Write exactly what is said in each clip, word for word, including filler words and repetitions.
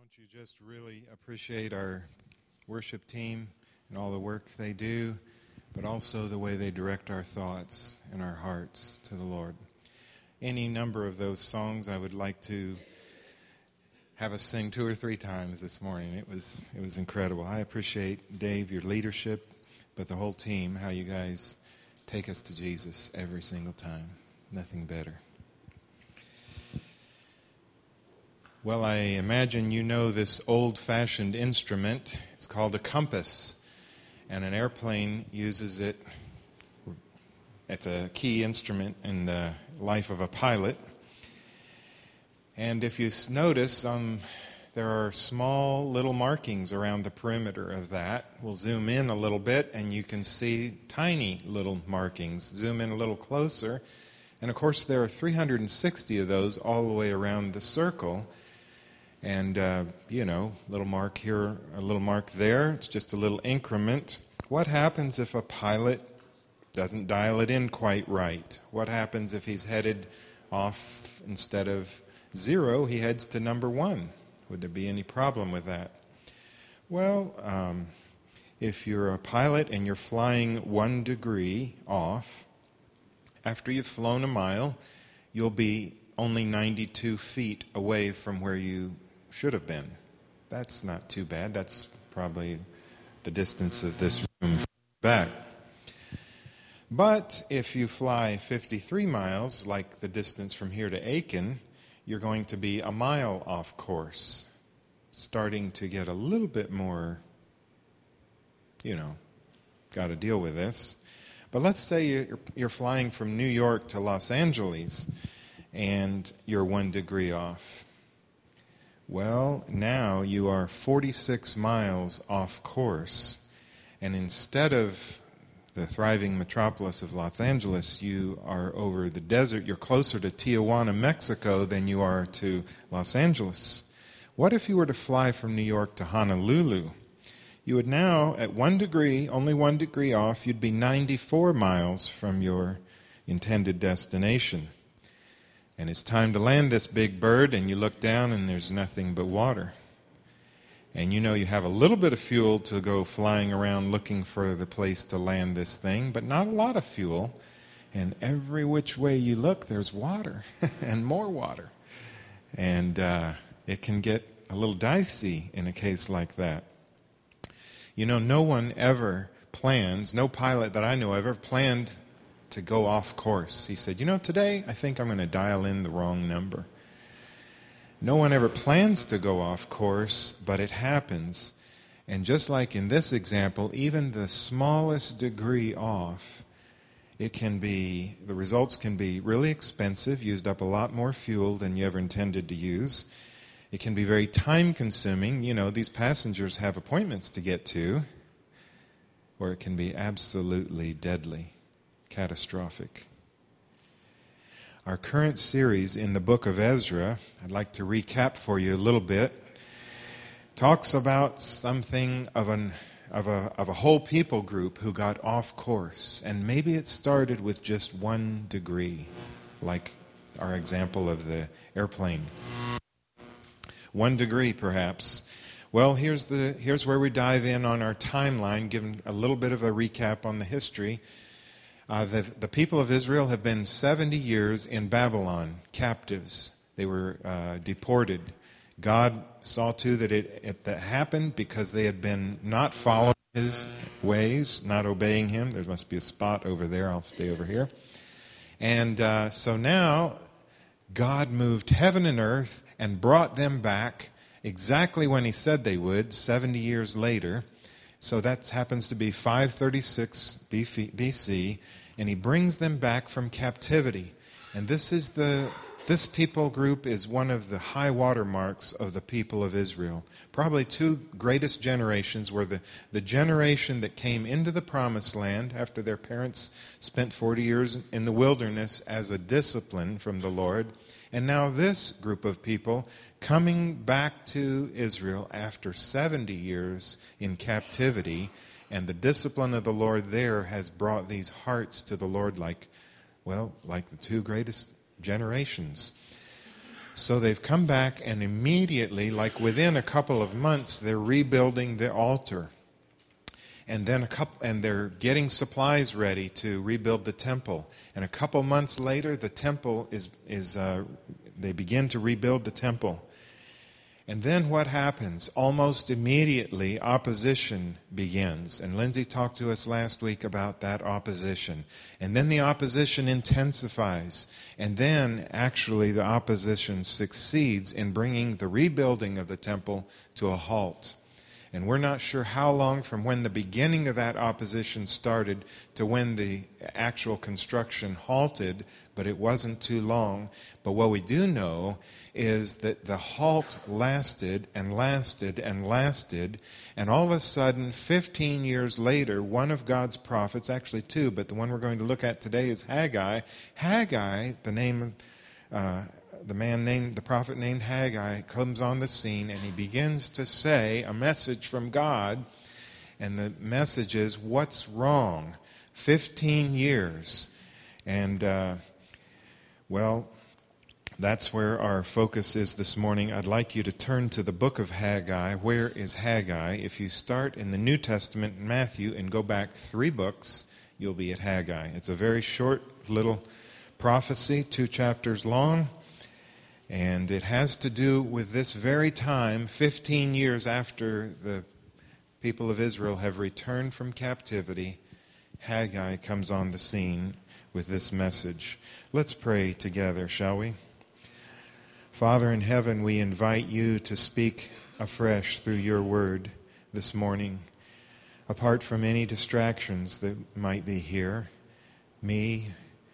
Don't you just really appreciate our worship team and all the work they do, but also the way they direct our thoughts and our hearts to the Lord. Any number of those songs I would like to have us sing two or three times this morning. It was it was incredible. I appreciate, Dave, your leadership, but the whole team, how you guys take us to Jesus every single time. Nothing better. Well, I imagine you know this old-fashioned instrument. It's called a compass, and an airplane uses it. It's a key instrument in the life of a pilot. And if you notice, um, there are small little markings around the perimeter of that. We'll zoom in a little bit, and you can see tiny little markings. Zoom in a little closer, and of course there are three hundred sixty of those all the way around the circle. And, uh, you know, a little mark here, a little mark there. It's just a little increment. What happens if a pilot doesn't dial it in quite right? What happens if he's headed off instead of zero, he heads to number one? Would there be any problem with that? Well, um, if you're a pilot and you're flying one degree off, after you've flown a mile, you'll be only ninety-two feet away from where you should have been. That's not too bad. That's probably the distance of this room back. But if you fly fifty-three miles, like the distance from here to Aiken, you're going to be a mile off course, starting to get a little bit more, you know, got to deal with this. But let's say you're, you're flying from New York to Los Angeles, and you're one degree off. Well, now you are forty-six miles off course, and instead of the thriving metropolis of Los Angeles, you are over the desert. You're closer to Tijuana, Mexico than you are to Los Angeles. What if you were to fly from New York to Honolulu? You would now, at one degree, only one degree off, you'd be ninety-four miles from your intended destination. And it's time to land this big bird, and you look down and there's nothing but water. And you know you have a little bit of fuel to go flying around looking for the place to land this thing, but not a lot of fuel. And every which way you look, there's water and more water. And uh, it can get a little dicey in a case like that. You know, no one ever plans, no pilot that I know ever planned to go off course. He said, you know, today I think I'm going to dial in the wrong number. No one ever plans to go off course, but it happens. And just like in this example, even the smallest degree off, it can be, the results can be really expensive, used up a lot more fuel than you ever intended to use. It can be very time-consuming. You know, these passengers have appointments to get to, or it can be absolutely deadly. Catastrophic. Our current series in the book of Ezra, I'd like to recap for you a little bit, talks about something of an of a of a whole people group who got off course, and maybe it started with just one degree, like our example of the airplane. One degree, perhaps. Well, here's the here's where we dive in on our timeline, giving a little bit of a recap on the history. Uh, the, the people of Israel have been seventy years in Babylon, captives. They were uh, deported. God saw to that it, it that happened because they had been not following His ways, not obeying Him. There must be a spot over there. I'll stay over here. And uh, so now God moved heaven and earth and brought them back exactly when He said they would, seventy years later. So that happens to be five thirty-six B C, and He brings them back from captivity. And this is the this people group is one of the high water marks of the people of Israel. Probably two greatest generations were the, the generation that came into the promised land after their parents spent forty years in the wilderness as a discipline from the Lord. And now this group of people coming back to Israel after seventy years in captivity, and the discipline of the Lord there has brought these hearts to the Lord like, well, like the two greatest generations. So they've come back, and immediately, like within a couple of months, they're rebuilding the altar. And then a couple, and they're getting supplies ready to rebuild the temple. And a couple months later, the temple is is uh, they begin to rebuild the temple. And then what happens? Almost immediately, opposition begins. And Lindsay talked to us last week about that opposition. And then the opposition intensifies. And then, actually, the opposition succeeds in bringing the rebuilding of the temple to a halt. And we're not sure how long from when the beginning of that opposition started to when the actual construction halted, but it wasn't too long. But what we do know is that the halt lasted and lasted and lasted, and all of a sudden, fifteen years later, one of God's prophets, actually two, but the one we're going to look at today is Haggai. Haggai, the name, uh, the man named, the prophet named Haggai, comes on the scene, and he begins to say a message from God, and the message is, what's wrong? Fifteen years, and uh, well, that's where our focus is this morning. I'd like you to turn to the book of Haggai. Where is Haggai? If you start in the New Testament in Matthew and go back three books, you'll be at Haggai. It's a very short little prophecy, two chapters long, and it has to do with this very time, fifteen years after the people of Israel have returned from captivity. Haggai comes on the scene with this message. Let's pray together, shall we? Father in heaven, we invite you to speak afresh through your word this morning. Apart from any distractions that might be here, me,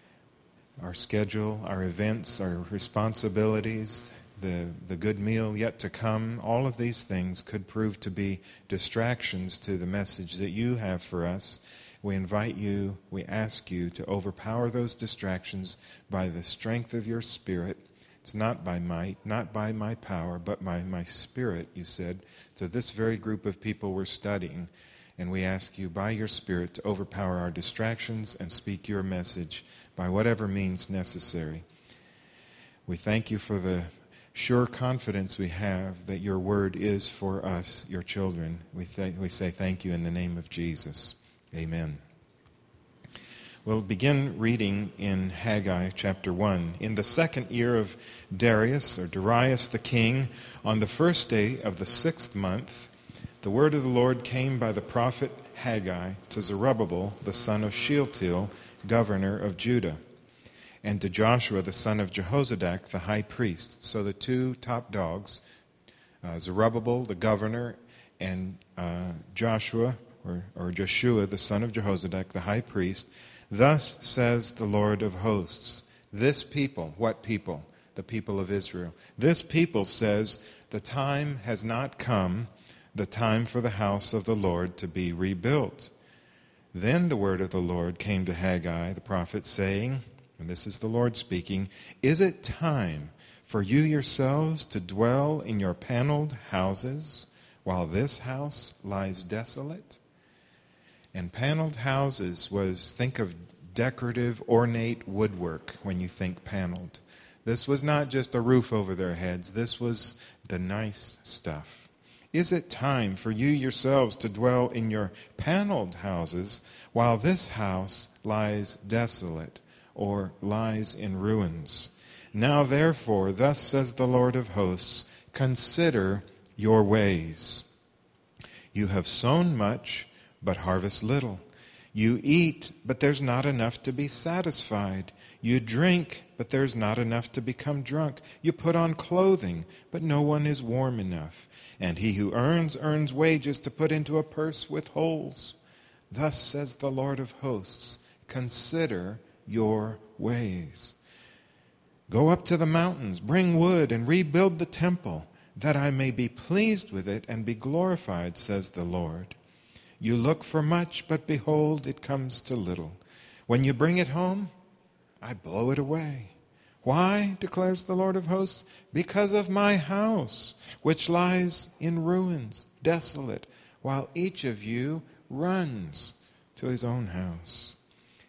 our schedule, our events, our responsibilities, the, the good meal yet to come, all of these things could prove to be distractions to the message that you have for us. We invite you, we ask you to overpower those distractions by the strength of your Spirit. It's not by might, not by my power, but by my Spirit, you said, to this very group of people we're studying. And we ask you by your Spirit to overpower our distractions and speak your message by whatever means necessary. We thank you for the sure confidence we have that your word is for us, your children. We, th- we say thank you in the name of Jesus. Amen. We'll begin reading in Haggai chapter one. In the second year of Darius, or Darius the king, on the first day of the sixth month, the word of the Lord came by the prophet Haggai to Zerubbabel, the son of Shealtiel, governor of Judah, and to Joshua, the son of Jehozadak, the high priest. So the two top dogs, uh, Zerubbabel, the governor, and uh, Joshua, or, or Joshua, the son of Jehozadak, the high priest. Thus says the Lord of hosts, this people, what people? The people of Israel. This people says, the time has not come, the time for the house of the Lord to be rebuilt. Then the word of the Lord came to Haggai, the prophet, saying, and this is the Lord speaking, is it time for you yourselves to dwell in your paneled houses while this house lies desolate? And paneled houses was, think of decorative, ornate woodwork when you think paneled. This was not just a roof over their heads. This was the nice stuff. Is it time for you yourselves to dwell in your paneled houses while this house lies desolate or lies in ruins? Now therefore, thus says the Lord of hosts, consider your ways. You have sown much, but harvest little. You eat, but there's not enough to be satisfied. You drink, but there's not enough to become drunk. You put on clothing, but no one is warm enough. And he who earns, earns wages to put into a purse with holes. Thus says the Lord of hosts, consider your ways. Go up to the mountains, bring wood, and rebuild the temple, that I may be pleased with it and be glorified, says the Lord. You look for much, but behold, it comes to little. When you bring it home, I blow it away. Why, declares the Lord of hosts? Because of my house, which lies in ruins, desolate, while each of you runs to his own house.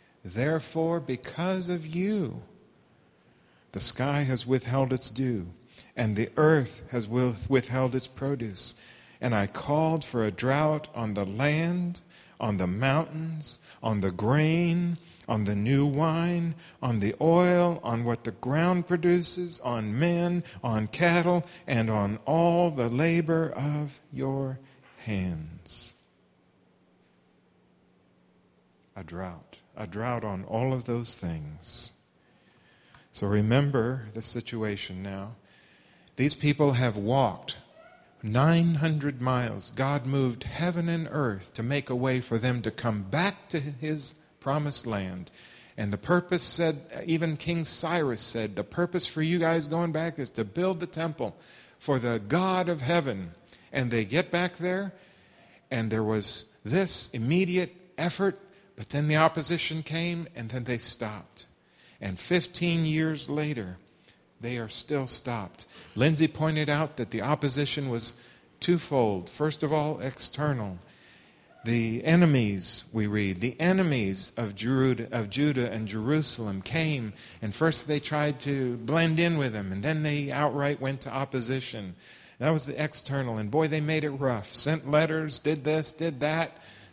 Therefore, because of you, the sky has withheld its dew, and the earth has withheld its produce. And I called for a drought on the land, on the mountains, on the grain, on the new wine, on the oil, on what the ground produces, on men, on cattle, and on all the labor of your hands. A drought. A drought on all of those things. So remember the situation now. These people have walked nine hundred miles. God moved heaven and earth to make a way for them to come back to his promised land. And the purpose said, even King Cyrus said, the purpose for you guys going back is to build the temple for the God of heaven. And they get back there, and there was this immediate effort, but then the opposition came, and then they stopped. And fifteen years later, they are still stopped. Lindsay pointed out that the opposition was twofold. First of all, external. The enemies, we read, the enemies of Judah, of Judah and Jerusalem came, and first they tried to blend in with them, and then they outright went to opposition. That was the external, and boy, they made it rough. Sent letters, did this, did that,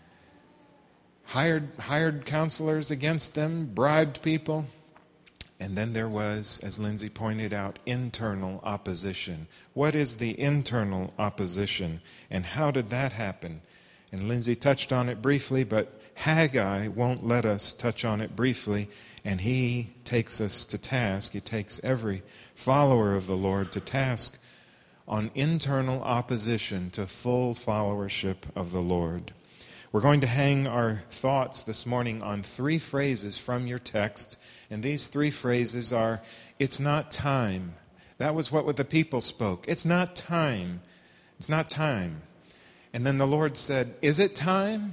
hired, hired counselors against them, bribed people. And then there was, as Lindsay pointed out, internal opposition. What is the internal opposition, and how did that happen? And Lindsay touched on it briefly, but Haggai won't let us touch on it briefly, and he takes us to task. He takes every follower of the Lord to task on internal opposition to full followership of the Lord. We're going to hang our thoughts this morning on three phrases from your text, and these three phrases are, it's not time. That was what the people spoke. It's not time. It's not time. And then the Lord said, is it time?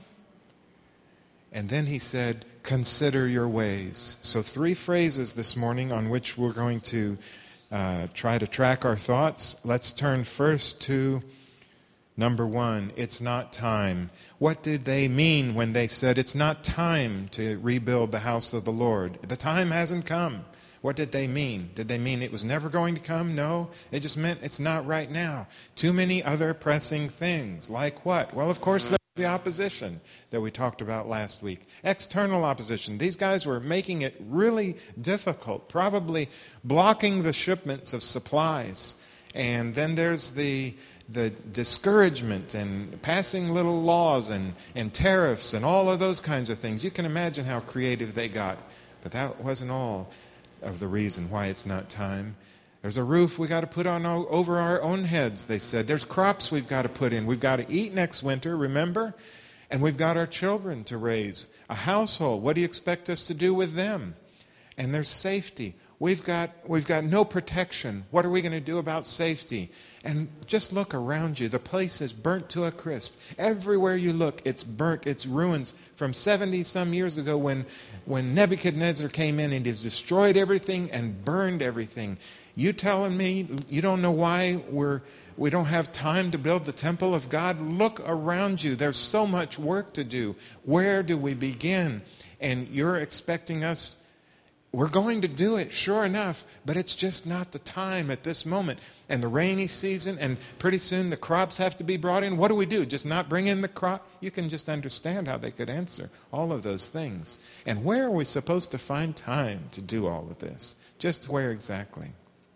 And then he said, consider your ways. So three phrases this morning on which we're going to uh, try to track our thoughts. Let's turn first to number one, it's not time. What did they mean when they said it's not time to rebuild the house of the Lord? The time hasn't come. What did they mean? Did they mean it was never going to come? No. It just meant it's not right now. Too many other pressing things. Like what? Well, of course, there's the opposition that we talked about last week. External opposition. These guys were making it really difficult, probably blocking the shipments of supplies. And then there's the the discouragement and passing little laws and, and tariffs and all of those kinds of things. You can imagine how creative they got. But that wasn't all of the reason why it's not time. There's a roof we got to put on over our own heads, they said. There's crops we've got to put in. We've got to eat next winter, remember? And we've got our children to raise. A household, what do you expect us to do with them? And there's safety. We've got we've got no protection. What are we going to do about safety? And just look around you. The place is burnt to a crisp. Everywhere you look, it's burnt. It's ruins from seventy some years ago when, when Nebuchadnezzar came in and he destroyed everything and burned everything. You telling me you don't know why we're we don't have time to build the temple of God? Look around you. There's so much work to do. Where do we begin? And you're expecting us. We're going to do it, sure enough, but it's just not the time at this moment. And the rainy season, and pretty soon the crops have to be brought in. What do we do? Just not bring in the crop? You can just understand how they could answer all of those things. And where are we supposed to find time to do all of this? Just where exactly?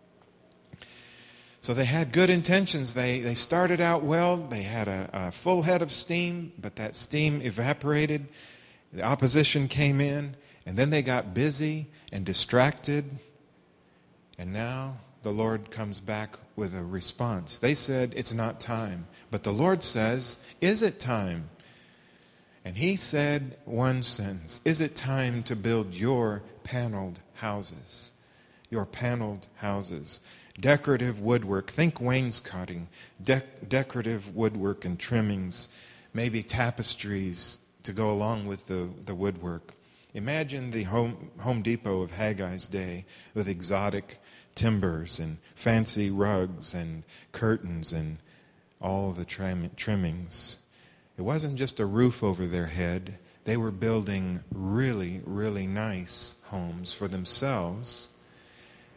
So they had good intentions. They they started out well. They had a, a full head of steam, but that steam evaporated. The opposition came in, and then they got busy and distracted. And now the Lord comes back with a response. They said, it's not time. But the Lord says, is it time? And he said one sentence, is it time to build your paneled houses? Your paneled houses. Decorative woodwork. Think wainscoting. De- decorative woodwork and trimmings. Maybe tapestries to go along with the, the woodwork. Imagine the Home, Home Depot of Haggai's day with exotic timbers and fancy rugs and curtains and all the trim, trimmings. It wasn't just a roof over their head. They were building really, really nice homes for themselves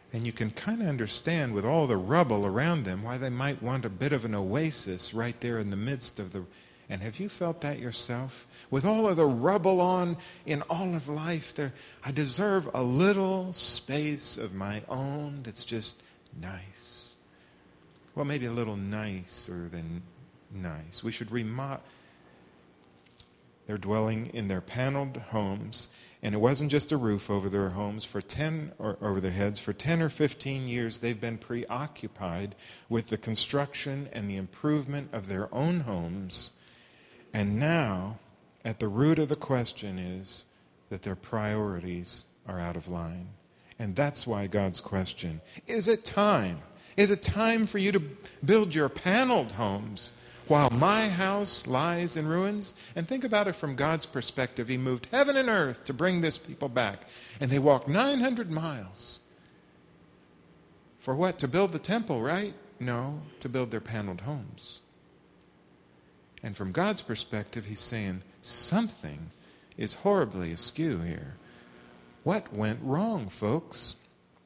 And you can kind of understand with all the rubble around them why they might want a bit of an oasis right there in the midst of the... And have you felt that yourself? With all of the rubble on in all of life, there, I deserve a little space of my own that's just nice. Well, maybe a little nicer than nice. We should remodel. They're dwelling in their paneled homes, and it wasn't just a roof over their homes. For ten or over their heads, for ten or fifteen years, they've been preoccupied with the construction and the improvement of their own homes. And now, at the root of the question is that their priorities are out of line. And that's why God's question, is it time? Is it time for you to build your paneled homes while my house lies in ruins? And think about it from God's perspective. He moved heaven and earth to bring this people back. And they walked nine hundred miles. For what? To build the temple, right? No, to build their paneled homes. And from God's perspective, he's saying, something is horribly askew here. What went wrong, folks?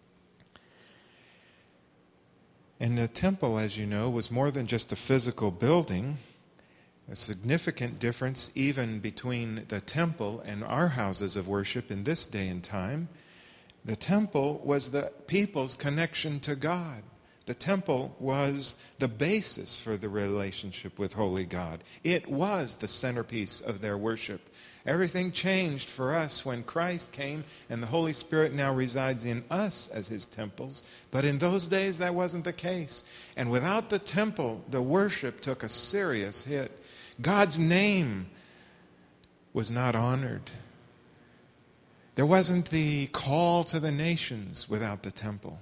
And the temple, as you know, was more than just a physical building. A significant difference even between the temple and our houses of worship in this day and time. The temple was the people's connection to God. The temple was the basis for the relationship with holy God. It was the centerpiece of their worship. Everything changed for us when Christ came and the Holy Spirit now resides in us as his temples. But in those days, that wasn't the case. And without the temple, the worship took a serious hit. God's name was not honored. There wasn't the call to the nations without the temple.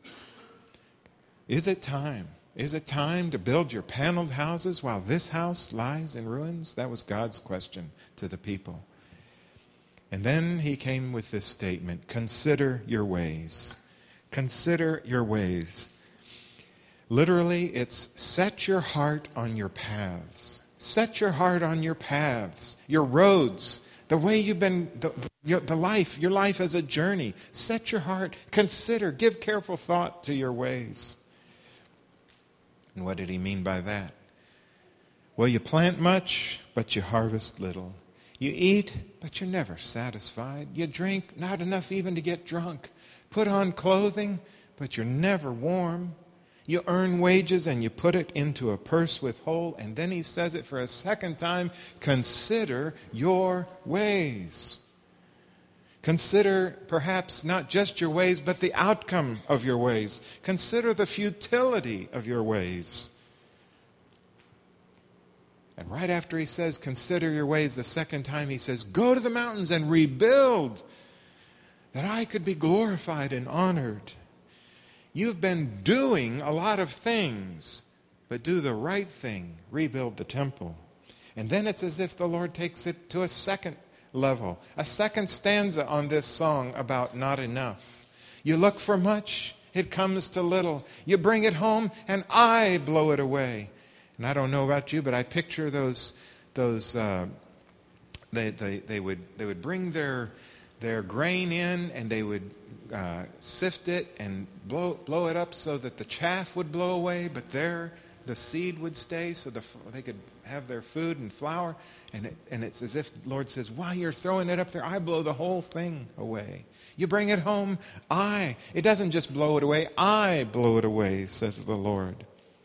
Is it time? Is it time to build your paneled houses while this house lies in ruins? That was God's question to the people. And then he came with this statement, consider your ways. Consider your ways. Literally, it's set your heart on your paths. Set your heart on your paths, your roads, the way you've been, the, your, the life, your life as a journey. Set your heart, consider, give careful thought to your ways. And what did he mean by that? Well, you plant much, but you harvest little. You eat, but you're never satisfied. You drink, not enough even to get drunk. Put on clothing, but you're never warm. You earn wages and you put it into a purse with hole. And then he says it for a second time, consider your ways. Consider perhaps not just your ways, but the outcome of your ways. Consider the futility of your ways. And right after he says, consider your ways, the second time he says, go to the mountains and rebuild, that I could be glorified and honored. You've been doing a lot of things, but do the right thing, rebuild the temple. And then it's as if the Lord takes it to a second level, a second stanza on this song about not enough. You look for much, it comes to little. You bring it home, and I blow it away. And I don't know about you, but I picture those those uh, they they they would they would bring their their grain in, and they would uh, sift it and blow blow it up so that the chaff would blow away, but there the seed would stay, so the, they could have their food and flour. And it, and it's as if the Lord says, while you're throwing it up there, I blow the whole thing away. You bring it home, I. It doesn't just blow it away, I blow it away, says the Lord.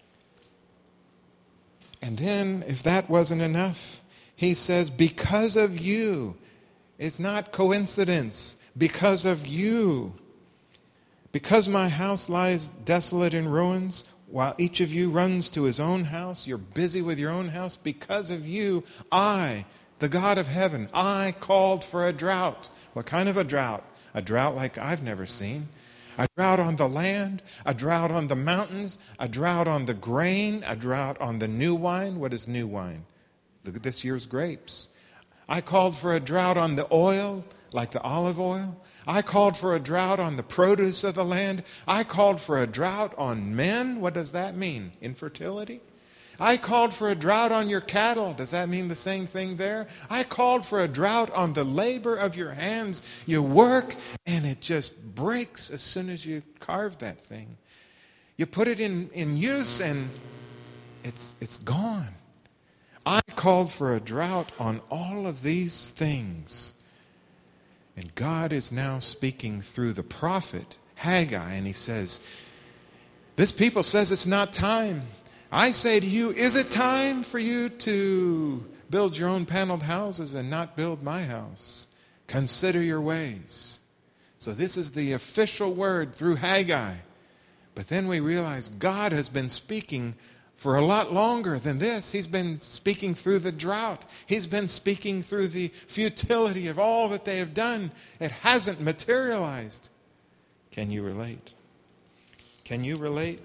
And then, if that wasn't enough, he says, because of you. It's not coincidence. Because of you. Because my house lies desolate in ruins, while each of you runs to his own house, you're busy with your own house. Because of you, I, the God of heaven, I called for a drought. What kind of a drought? A drought like I've never seen. A drought on the land, a drought on the mountains, a drought on the grain, a drought on the new wine. What is new wine? This year's grapes. I called for a drought on the oil, like the olive oil. I called for a drought on the produce of the land. I called for a drought on men. What does that mean? Infertility? I called for a drought on your cattle. Does that mean the same thing there? I called for a drought on the labor of your hands. You work and it just breaks as soon as you carve that thing. You put it in, in use and it's it's gone. I called for a drought on all of these things. And God is now speaking through the prophet Haggai, and he says, this people says it's not time. I say to you, is it time for you to build your own paneled houses and not build my house? Consider your ways. So this is the official word through Haggai. But then we realize God has been speaking for a lot longer than this. He's been speaking through the drought. He's been speaking through the futility of all that they have done. It hasn't materialized. Can you relate? Can you relate?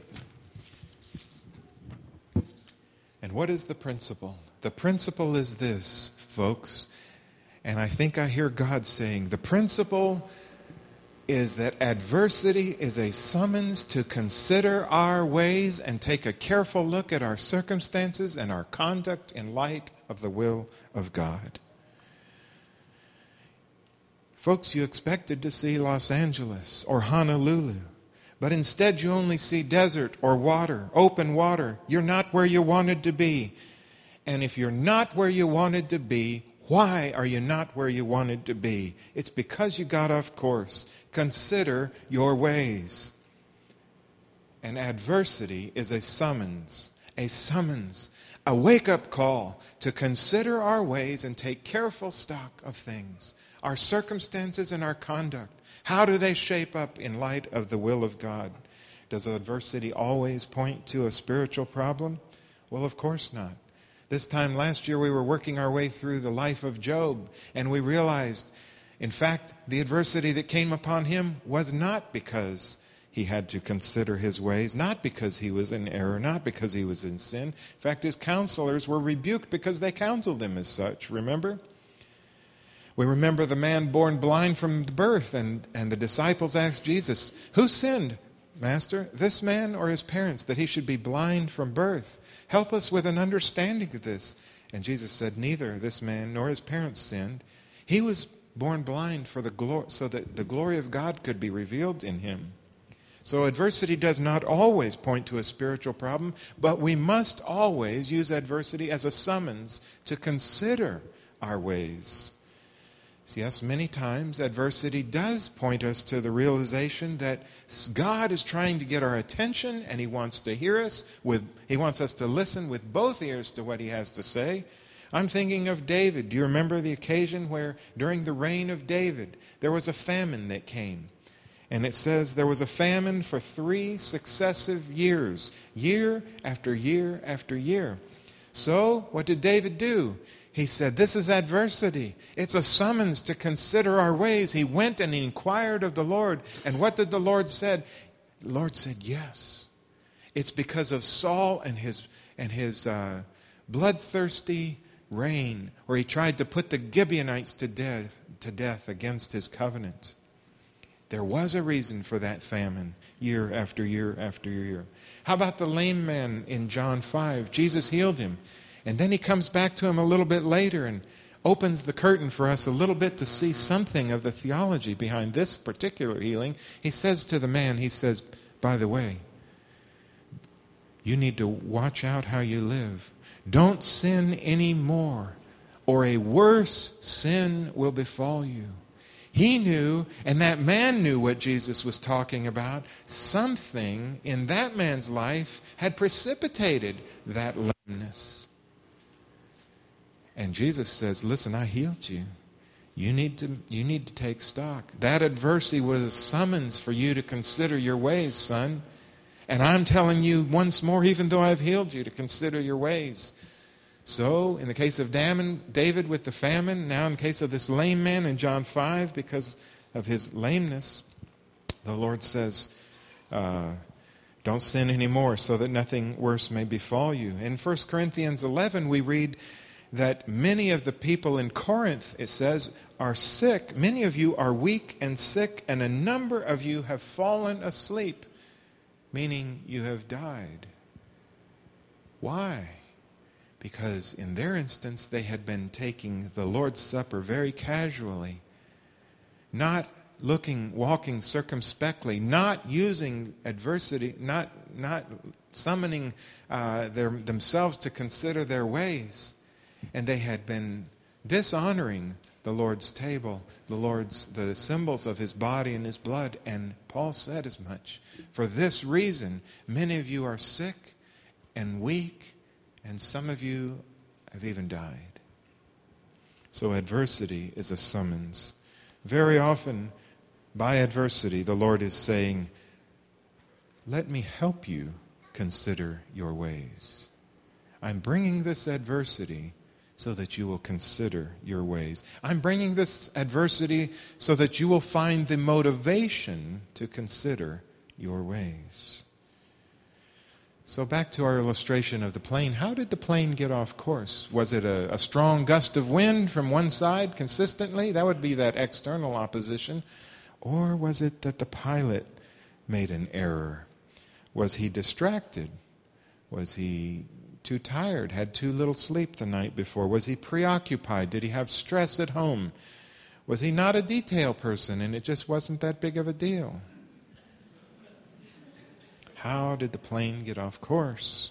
And what is the principle? The principle is this, folks. And I think I hear God saying, the principle is that adversity is a summons to consider our ways and take a careful look at our circumstances and our conduct in light of the will of God. Folks, you expected to see Los Angeles or Honolulu, but instead you only see desert or water, open water. You're not where you wanted to be. And if you're not where you wanted to be, why are you not where you wanted to be? It's because you got off course. Consider your ways. And adversity is a summons, a summons, a wake-up call to consider our ways and take careful stock of things, our circumstances and our conduct. How do they shape up in light of the will of God? Does adversity always point to a spiritual problem? Well, of course not. This time last year we were working our way through the life of Job, and we realized, in fact, the adversity that came upon him was not because he had to consider his ways, not because he was in error, not because he was in sin. In fact, his counselors were rebuked because they counseled him as such, remember? We remember the man born blind from birth, and, and the disciples asked Jesus, who sinned, Master, this man or his parents, that he should be blind from birth? Help us with an understanding of this. And Jesus said, neither this man nor his parents sinned. He was born blind for the glory, so that the glory of God could be revealed in him. So adversity does not always point to a spiritual problem, but we must always use adversity as a summons to consider our ways. Yes, many times adversity does point us to the realization that God is trying to get our attention, and He wants to hear us with, He wants us to listen with both ears to what He has to say. I'm thinking of David. Do you remember the occasion where during the reign of David there was a famine that came? And it says there was a famine for three successive years, year after year after year. So what did David do? He said, this is adversity. It's a summons to consider our ways. He went and he inquired of the Lord. And what did the Lord said? The Lord said, yes. It's because of Saul and his and his uh, bloodthirsty reign, where he tried to put the Gibeonites to death, to death against his covenant. There was a reason for that famine, year after year after year. How about the lame man in John five? Jesus healed him. And then he comes back to him a little bit later and opens the curtain for us a little bit to see something of the theology behind this particular healing. He says to the man, he says, by the way, you need to watch out how you live. Don't sin anymore, or a worse sin will befall you. He knew, and that man knew what Jesus was talking about. Something in that man's life had precipitated that lameness. And Jesus says, listen, I healed you. You need to, you need to take stock. That adversity was a summons for you to consider your ways, son. And I'm telling you once more, even though I've healed you, to consider your ways. So, in the case of David with the famine, now in the case of this lame man in John five, because of his lameness, the Lord says, uh, don't sin anymore so that nothing worse may befall you. In First Corinthians eleven, we read that many of the people in Corinth, it says, are sick. Many of you are weak and sick, and a number of you have fallen asleep, meaning you have died. Why? Because in their instance, they had been taking the Lord's Supper very casually, not looking, walking circumspectly, not using adversity, not, not summoning uh, their, themselves to consider their ways. And they had been dishonoring the Lord's table, the Lord's, the symbols of His body and His blood. And Paul said as much. For this reason, many of you are sick and weak, and some of you have even died. So adversity is a summons. Very often, by adversity, the Lord is saying, let me help you consider your ways. I'm bringing this adversity so that you will consider your ways. I'm bringing this adversity so that you will find the motivation to consider your ways. So back to our illustration of the plane. How did the plane get off course? Was it a, a strong gust of wind from one side consistently? That would be that external opposition. Or was it that the pilot made an error? Was he distracted? Was he too tired? Had too little sleep the night before? Was he preoccupied? Did he have stress at home? Was he not a detail person and it just wasn't that big of a deal? How did the plane get off course?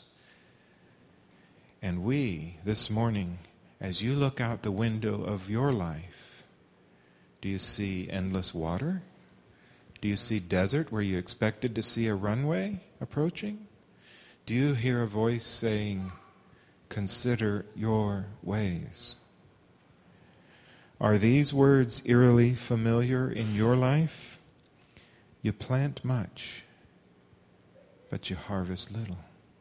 And we, this morning, as you look out the window of your life, do you see endless water? Do you see desert where you expected to see a runway approaching? Do you hear a voice saying, consider your ways? Are these words eerily familiar in your life? You plant much, but you harvest little.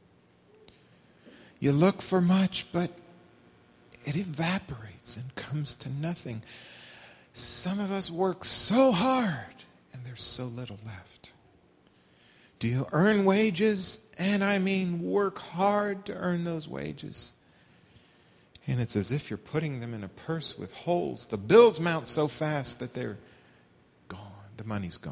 You look for much, but it evaporates and comes to nothing. Some of us work so hard, and there's so little left. Do you earn wages? And I mean work hard to earn those wages. And it's as if you're putting them in a purse with holes. The bills mount so fast that they're gone. The money's gone.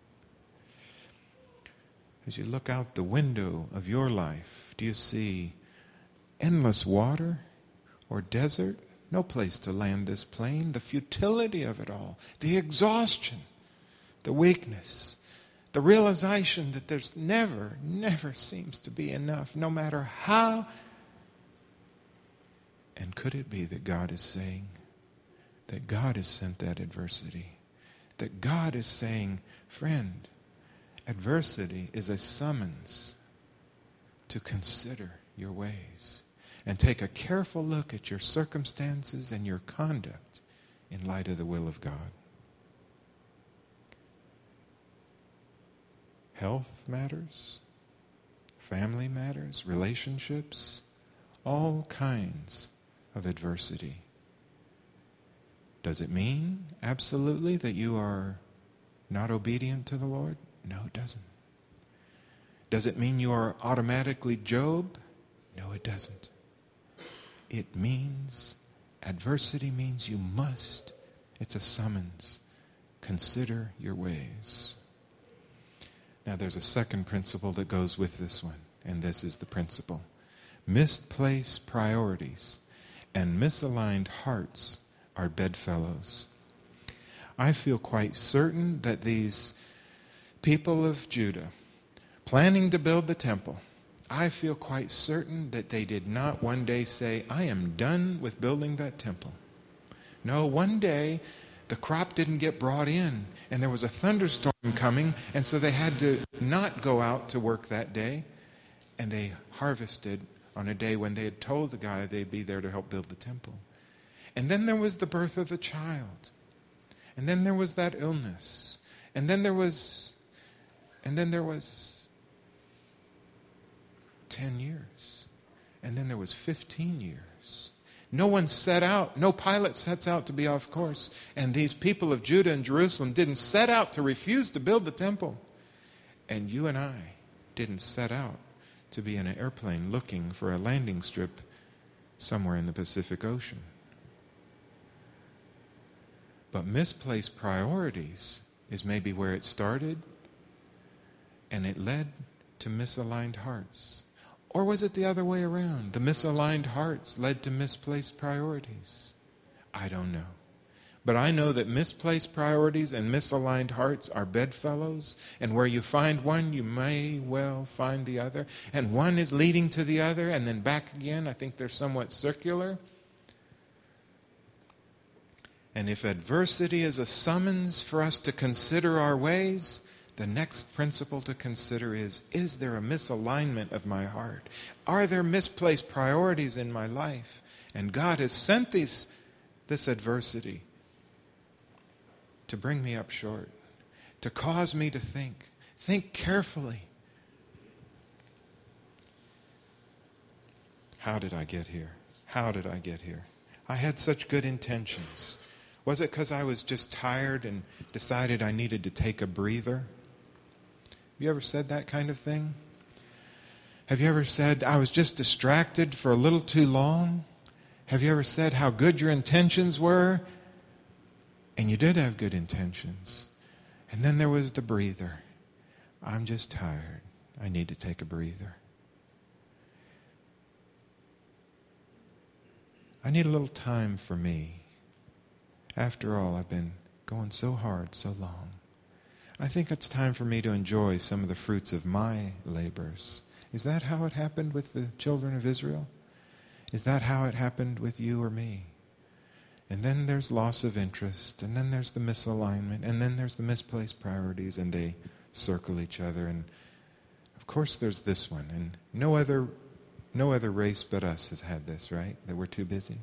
As you look out the window of your life, do you see endless water or desert? No place to land this plane. The futility of it all. The exhaustion. The weakness. The realization that there's never, never seems to be enough, no matter how. And could it be that God is saying that God has sent that adversity? That God is saying, friend, adversity is a summons to consider your ways and take a careful look at your circumstances and your conduct in light of the will of God. Health matters, family matters, relationships, all kinds of adversity. Does it mean absolutely that you are not obedient to the Lord? No, it doesn't. Does it mean you are automatically Job? No, it doesn't. It means, adversity means you must, it's a summons, consider your ways. Now there's a second principle that goes with this one, and this is the principle. Misplaced priorities and misaligned hearts are bedfellows. I feel quite certain that these people of Judah, planning to build the temple, I feel quite certain that they did not one day say, I am done with building that temple. No, one day the crop didn't get brought in, and there was a thunderstorm coming, and so they had to not go out to work that day, and they harvested on a day when they had told the guy they'd be there to help build the temple. And then there was the birth of the child. And then there was that illness. And then there was, and then there was ten years. And then there was fifteen years. No one set out, no pilot sets out to be off course. And these people of Judah and Jerusalem didn't set out to refuse to build the temple. And you and I didn't set out to be in an airplane looking for a landing strip somewhere in the Pacific Ocean. But misplaced priorities is maybe where it started, and it led to misaligned hearts. Or was it the other way around? The misaligned hearts led to misplaced priorities. I don't know. But I know that misplaced priorities and misaligned hearts are bedfellows, and where you find one, you may well find the other, and one is leading to the other, and then back again. I think they're somewhat circular. And if adversity is a summons for us to consider our ways, the next principle to consider is, is there a misalignment of my heart? Are there misplaced priorities in my life? And God has sent these, this adversity to bring me up short, to cause me to think. Think carefully. How did I get here? How did I get here? I had such good intentions. Was it because I was just tired and decided I needed to take a breather? Have you ever said that kind of thing? Have you ever said, I was just distracted for a little too long? Have you ever said how good your intentions were? And you did have good intentions. And then there was the breather. I'm just tired. I need to take a breather. I need a little time for me. After all, I've been going so hard so long. I think it's time for me to enjoy some of the fruits of my labors. Is that how it happened with the children of Israel? Is that how it happened with you or me? And then there's loss of interest, and then there's the misalignment, and then there's the misplaced priorities, and they circle each other. And of course there's this one, and no other no other race but us has had this, right? That we're too busy.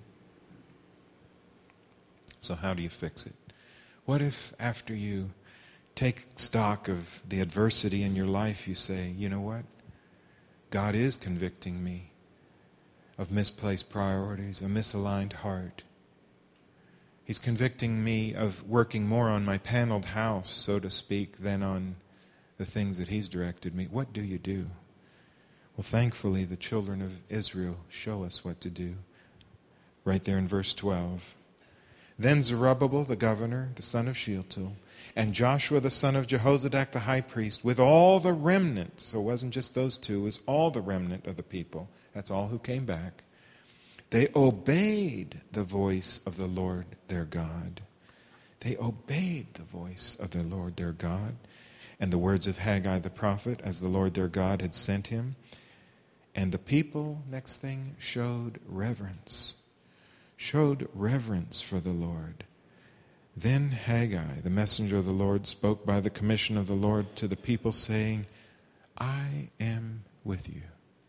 So how do you fix it? What if after you take stock of the adversity in your life, you say, you know what? God is convicting me of misplaced priorities, a misaligned heart. He's convicting me of working more on my paneled house, so to speak, than on the things that He's directed me. What do you do? Well, thankfully, the children of Israel show us what to do. Right there in verse twelve. Then Zerubbabel, the governor, the son of Shealtiel, and Joshua, the son of Jehozadak, the high priest, with all the remnant, so it wasn't just those two, it was all the remnant of the people. That's all who came back. They obeyed the voice of the Lord their God. They obeyed the voice of the Lord their God and the words of Haggai the prophet as the Lord their God had sent him. And the people, next thing, showed reverence. Showed reverence for the Lord. Then Haggai, the messenger of the Lord, spoke by the commission of the Lord to the people, saying, I am with you.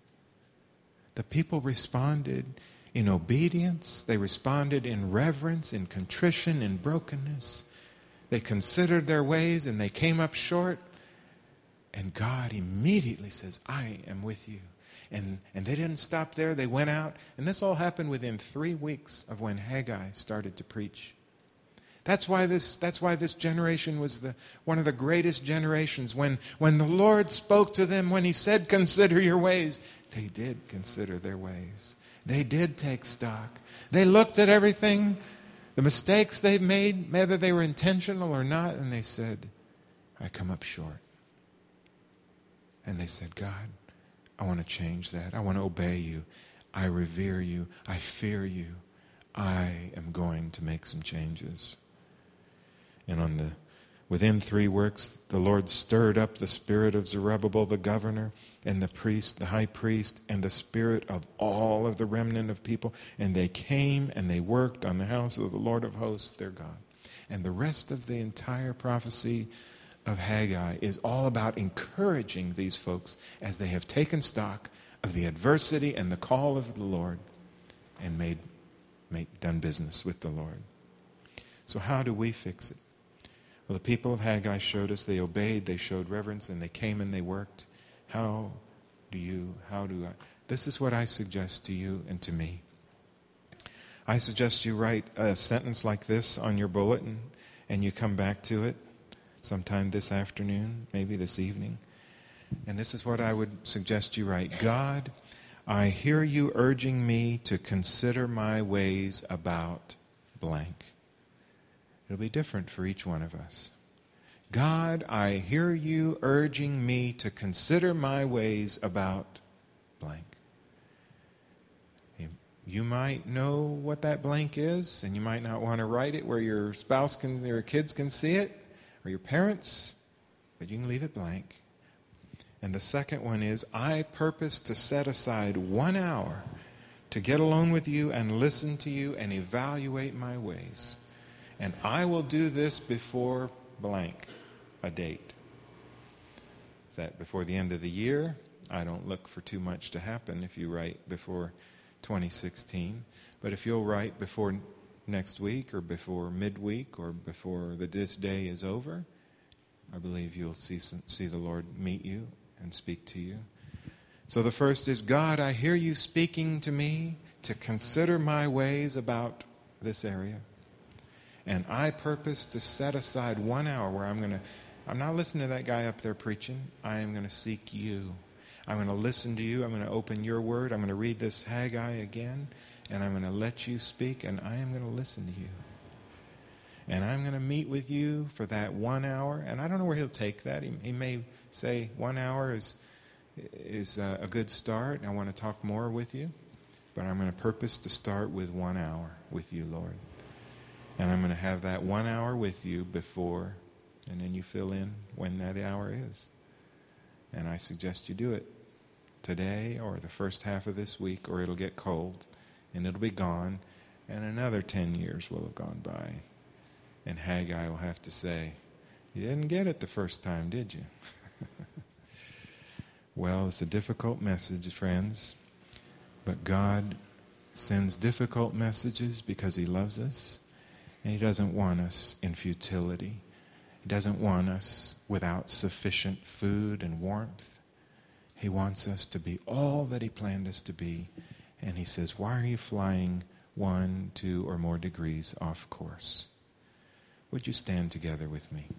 The people responded in obedience. They responded in reverence, in contrition, in brokenness. They considered their ways and they came up short. And God immediately says, I am with you. And, and they didn't stop there. They went out. And this all happened within three weeks of when Haggai started to preach. That's why this, that's why this generation was the, one of the greatest generations. When, when the Lord spoke to them, when He said, consider your ways, they did consider their ways. They did take stock. They looked at everything, the mistakes they've made, whether they were intentional or not, and they said, I come up short. And they said, God, I want to change that. I want to obey you. I revere you. I fear you. I am going to make some changes. And on the within three weeks, the Lord stirred up the spirit of Zerubbabel the governor and the priest, the high priest, and the spirit of all of the remnant of people. And they came and they worked on the house of the Lord of hosts, their God. And the rest of the entire prophecy of Haggai is all about encouraging these folks as they have taken stock of the adversity and the call of the Lord and made, made done business with the Lord. So how do we fix it? Well, the people of Haggai showed us they obeyed, they showed reverence, and they came and they worked. How do you, how do I? This is what I suggest to you and to me. I suggest you write a sentence like this on your bulletin and you come back to it sometime this afternoon, maybe this evening. And this is what I would suggest you write. God, I hear you urging me to consider my ways about blank. It'll be different for each one of us. God, I hear you urging me to consider my ways about blank. You might know what that blank is, and you might not want to write it where your spouse can, your kids can see it, or your parents, but you can leave it blank. And the second one is, I purpose to set aside one hour to get alone with you and listen to you and evaluate my ways. And I will do this before blank, a date. Is that before the end of the year? I don't look for too much to happen if you write before twenty sixteen. But if you'll write before next week or before midweek or before the, this day is over, I believe you'll see some, see the Lord meet you and speak to you. So the first is, God, I hear you speaking to me to consider my ways about this area. And I purpose to set aside one hour where I'm going to, I'm not listening to that guy up there preaching. I am going to seek you. I'm going to listen to you. I'm going to open your word. I'm going to read this Haggai again. And I'm going to let you speak. And I am going to listen to you. And I'm going to meet with you for that one hour. And I don't know where he'll take that. He, he may say one hour is, is a, a good start. And I want to talk more with you. But I'm going to purpose to start with one hour with you, Lord. And I'm going to have that one hour with you before, and then you fill in when that hour is. And I suggest you do it today or the first half of this week, or it'll get cold and it'll be gone, and another ten years will have gone by. And Haggai will have to say, you didn't get it the first time, did you? Well, it's a difficult message, friends, but God sends difficult messages because he loves us. And he doesn't want us in futility. He doesn't want us without sufficient food and warmth. He wants us to be all that he planned us to be. And he says, why are you flying one, two, or more degrees off course? Would you stand together with me?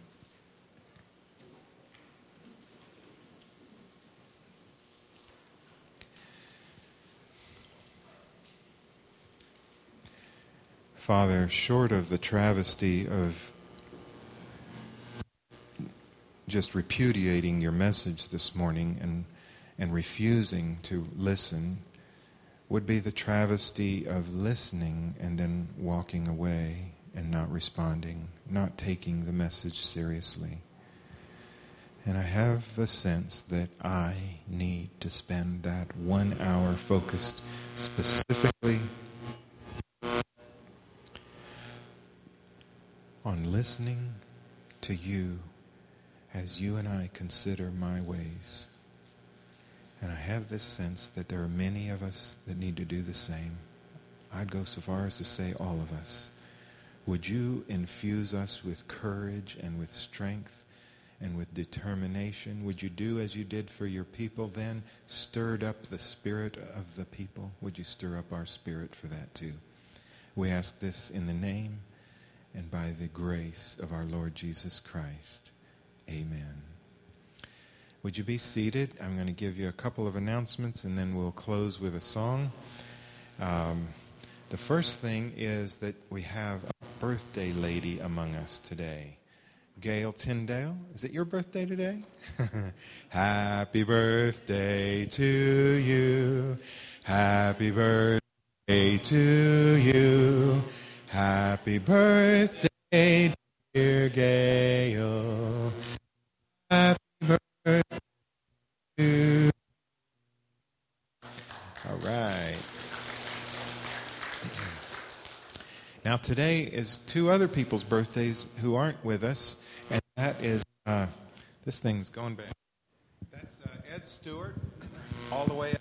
Father, short of the travesty of just repudiating your message this morning and, and refusing to listen, would be the travesty of listening and then walking away and not responding, not taking the message seriously. And I have a sense that I need to spend that one hour focused specifically on listening to you as you and I consider my ways. And I have this sense that there are many of us that need to do the same. I'd go so far as to say all of us. Would you infuse us with courage and with strength and with determination? Would you do as you did for your people then? Stirred up the spirit of the people. Would you stir up our spirit for that too? We ask this in the name and by the grace of our Lord Jesus Christ. Amen. Would you be seated? I'm going to give you a couple of announcements and then we'll close with a song. Um, the first thing is that we have a birthday lady among us today. Gail Tyndale. Is it your birthday today? Happy birthday to you. Happy birthday to you. Happy birthday, dear Gail. Happy birthday to you. All right. Now today is two other people's birthdays who aren't with us, and that is, uh, this thing's going back. That's uh, Ed Stewart, all the way up.